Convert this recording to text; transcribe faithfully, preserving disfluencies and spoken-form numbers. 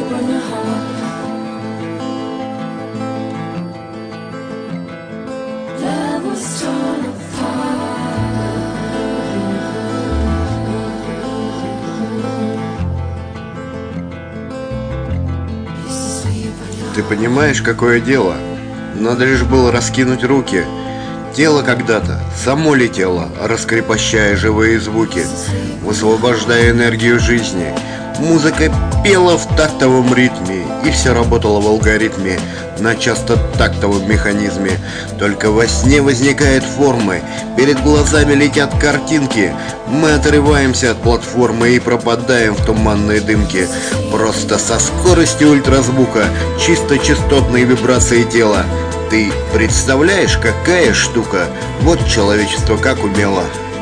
Ты понимаешь, какое дело? Надо лишь было раскинуть руки. Тело когда-то само летело, раскрепощая живые звуки, высвобождая энергию жизни. Музыка пела в тактовом ритме, и все работало в алгоритме, на часто тактовом механизме. Только во сне возникают формы, перед глазами летят картинки. Мы отрываемся от платформы и пропадаем в туманной дымке. Просто со скоростью ультразвука, чисто частотные вибрации тела. Ты представляешь, какая штука? Вот человечество как умело.